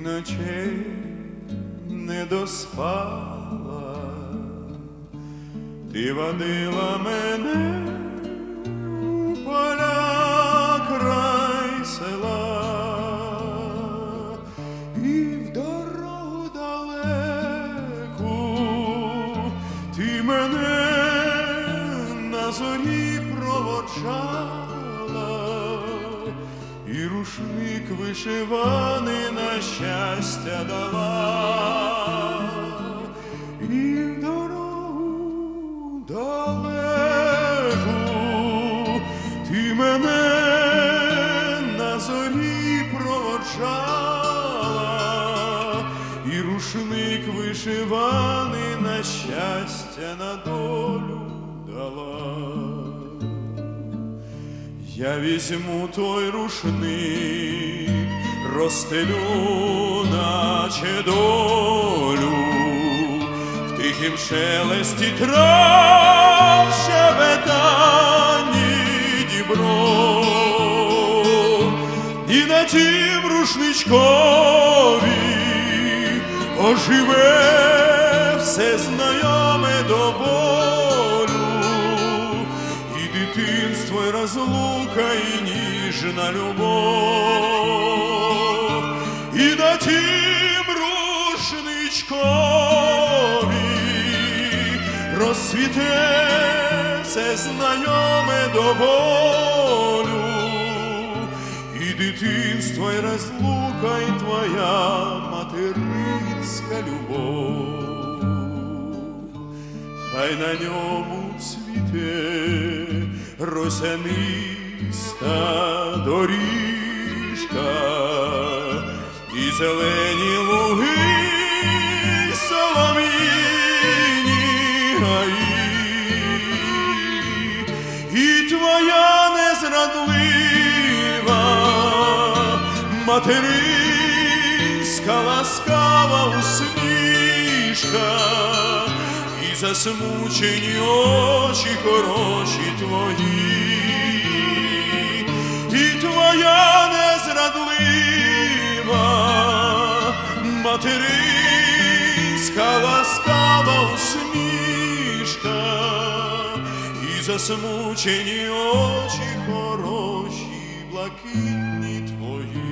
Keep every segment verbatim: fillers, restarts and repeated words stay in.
ночей не доспала, ти водила мене у поля край села, і в дорогу далеку ти мене на зорі проводжала, і рушник вишиваний на щастя дала, і в дорогу далеку ти мене на зорі проводжала, і рушник вишиваний на щастя, на долю дала. Я візьму той рушник, розстелю, наче долю, в тихім шелесті трав, щебетанні дібров, і на тім рушничкові оживе все знайоме до болю, і дитинство, і розлука, і ніжна любов, і на тім рушничкові розцвіте все знайоме до болю, і дитинство, і розлука, і твоя материнська любов. Хай на ньому цвіте росяниста доріжка, і зелені луги, й солом'їні гаї, і твоя незрадлива материнська ласкава усмішка, і засмучені очі хороші твої, і твоя незрадлива материнська ласкава усмішка, і засмучені очі хороші, блакитні твої.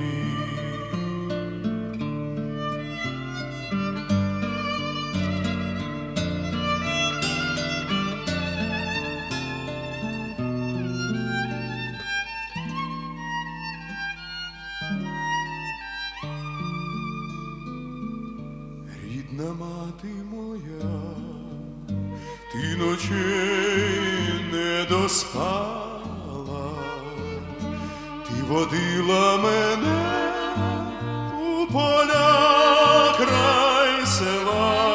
Рідна мати моя, ти ночей не доспала, ти водила мене у поля край села,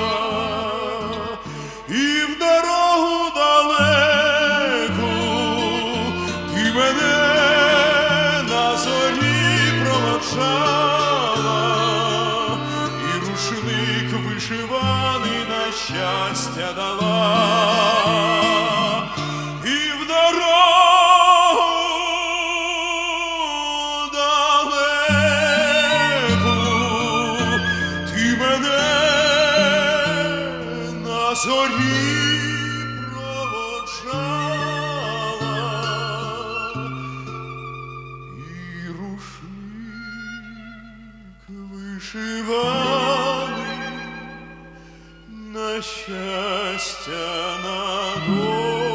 і в дорогу далеку ти мене на зорі проводжала, і рушник вишиваний на щастя дала, і в дорогу далеку ти мене на зорі проводжала, і рушник вишиваний на щастя, на долю.